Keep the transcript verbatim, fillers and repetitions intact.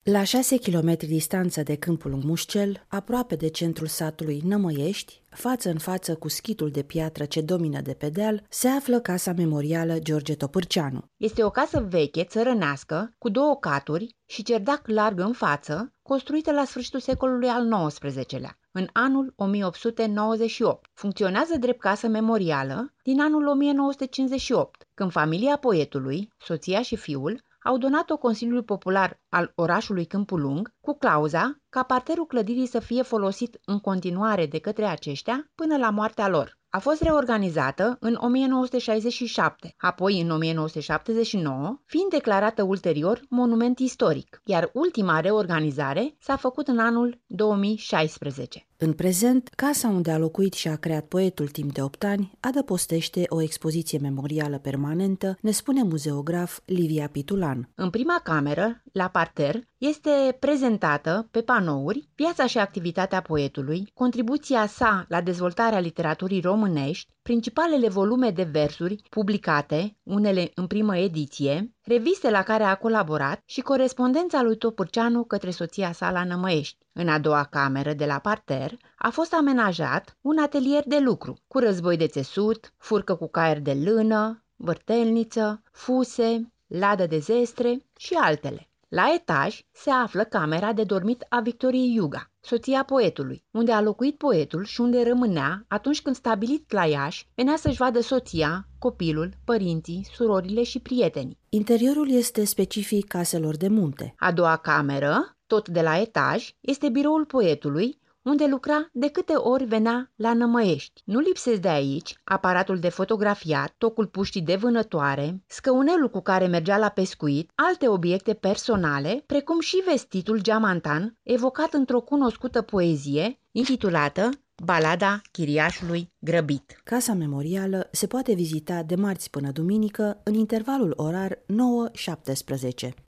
La șase kilometri distanță de Câmpul Lung Mușcel, aproape de centrul satului Nămăiești, față în față cu schitul de piatră ce domină de pe deal, se află Casa Memorială George Topârceanu. Este o casă veche, țărănească, cu două caturi și cerdac larg în față, construită la sfârșitul secolului al nouăsprezecelea, în anul o mie opt sute nouăzeci și opt. Funcționează drept casă memorială din anul o mie nouă sute cincizeci și opt, când familia poetului, soția și fiul, au donat-o Consiliului Popular al orașului Câmpul Lung, cu clauza ca parterul clădirii să fie folosit în continuare de către aceștia până la moartea lor. A fost reorganizată în o mie nouă sute șaizeci și șapte, apoi în o mie nouă sute șaptezeci și nouă, fiind declarată ulterior monument istoric, iar ultima reorganizare s-a făcut în anul două mii șaisprezece. În prezent, casa unde a locuit și a creat poetul timp de opt ani adăpostește o expoziție memorială permanentă, ne spune muzeograf Livia Pitulan. În prima cameră, la parter, este prezentată pe panouri viața și activitatea poetului, contribuția sa la dezvoltarea literaturii românești, principalele volume de versuri publicate, unele în primă ediție, reviste la care a colaborat și corespondența lui Topârceanu către soția sa la Nămăiești. În a doua cameră de la parter a fost amenajat un atelier de lucru, cu război de țesut, furcă cu caier de lână, vârtelniță, fuse, ladă de zestre și altele. La etaj se află camera de dormit a Victoriei Iuga, soția poetului, unde a locuit poetul și unde rămânea atunci când, stabilit la Iași, venea să-și vadă soția, copilul, părinții, surorile și prietenii. Interiorul este specific caselor de munte. A doua cameră, tot de la etaj, este biroul poetului, unde lucra de câte ori venea la Nămăiești. Nu lipsesc de aici aparatul de fotografiat, tocul puștii de vânătoare, scăunelul cu care mergea la pescuit, alte obiecte personale, precum și vestitul geamantan, evocat într-o cunoscută poezie intitulată Balada chiriașului grăbit. Casa memorială se poate vizita de marți până duminică în intervalul orar nouă șaptesprezece.